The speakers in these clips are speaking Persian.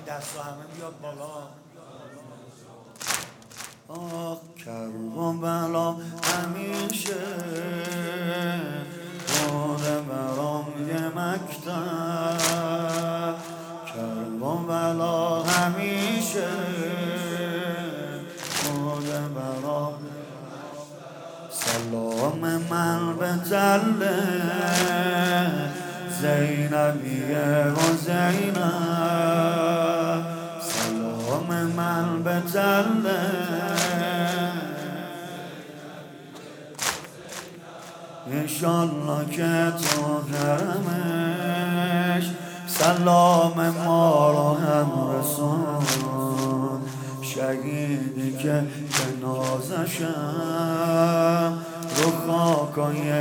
دست و همه بیاد بالا. آه کربلا همیشه بوده برام یه مکتب، کربلا همیشه بوده برام. سلام من به جله زینبیه و زینب، سلام من به جله انشالله که تو کرمش سلام ما رو هم رسون. شهیدی که جنازشم رو خاکای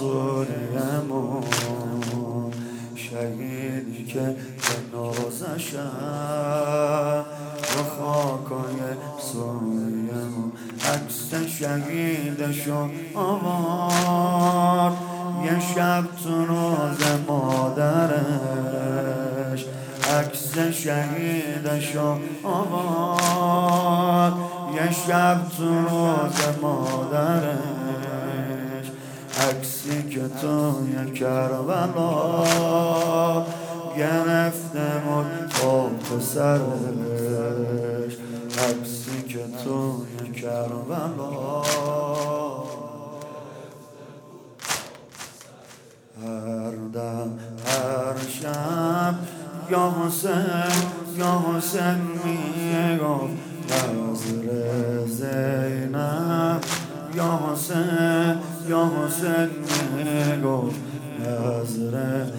سوریمون، شهیدی که جنازشم رو خاکای سوریمون. عکس شهیدشو آورد یه شب تو روز مادرش، عکس شهیدشو آورد یه شب تو روز مادرش، عکسی که توی کربلا گرفته بود با پسرش، عکسی که توی کربلا هر دم هر شب یا حسین یا حسین میگفت نظر زینب، یا حسین یا حسین میگفت نظر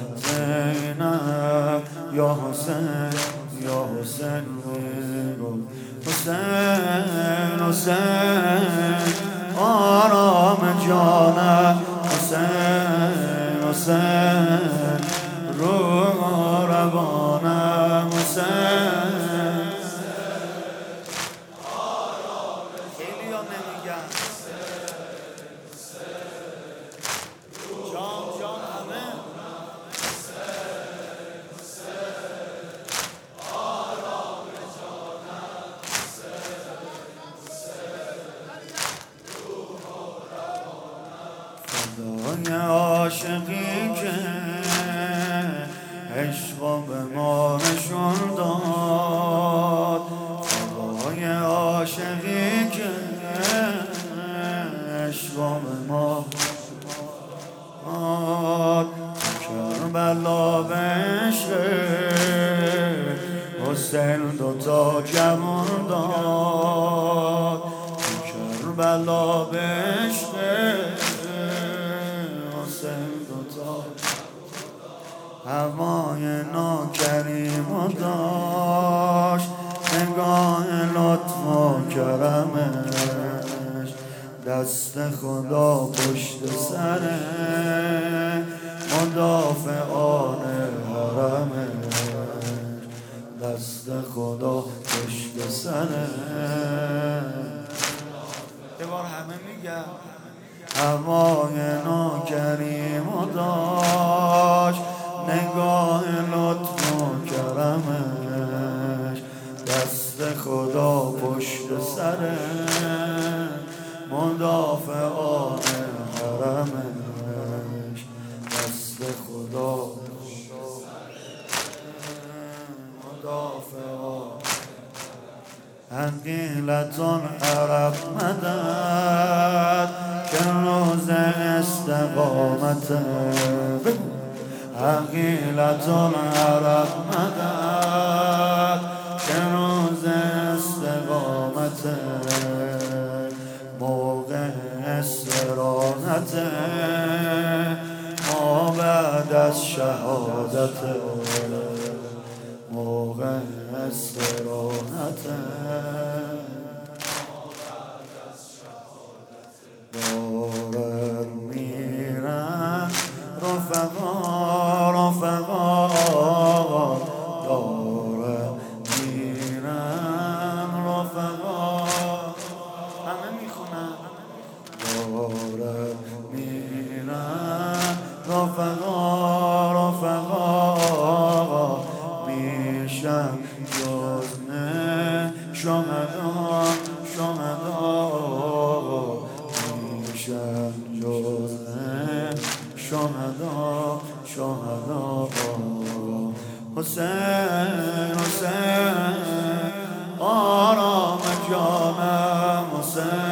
زینب، یا حسین یا حسین میگفت حسین حسین آرام جانم، حسین حسین روح روانم، حسین خیلی ها نمیگن جان جان همه فدای عاشقی که عشق به ما نشون داد، فدای عاشقی که عشق به ما داد، کربلا به عشق حسین دوتا جوان داد، کربلا به عشق حسین دوتا هوای ناکریم و داشت، نگاه لطف و کرمش، دست خدا پشت سره مدافعان حرمش، دست خدا پشت سره. یه بار همه میگن هوای ناکریم و داشت، نگاه لطف و کرمش، دست خدا پشت سره مدافعان حرمش، دست خدا مدافعان. حقیلتون عرب مدد که روز استقامته، حقیلتون عرب مدد که روز استقامته، موقع استراحته ما بعد از شهادته، موقع استراحته دارن میرن رفقا رفقا، دارن میرن رفقا، همه میخونن دارن میرن رفقا رفقا، میشن حسین حسین آرام جانم حسین